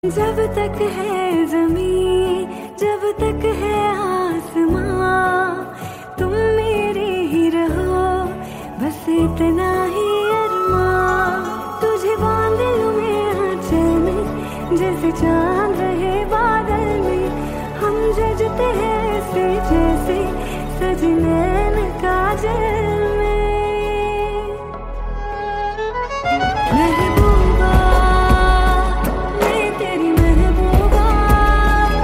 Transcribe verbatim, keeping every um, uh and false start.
जब तक है ज़मीं, जब तक है आसमां, तुम मेरे ही रहो, बस इतना ही अरमां। तुझे बांध लूं मैं आंचल में, जैसे चांद रहे बादल में। हम जजते हैं ऐसे जैसे सजने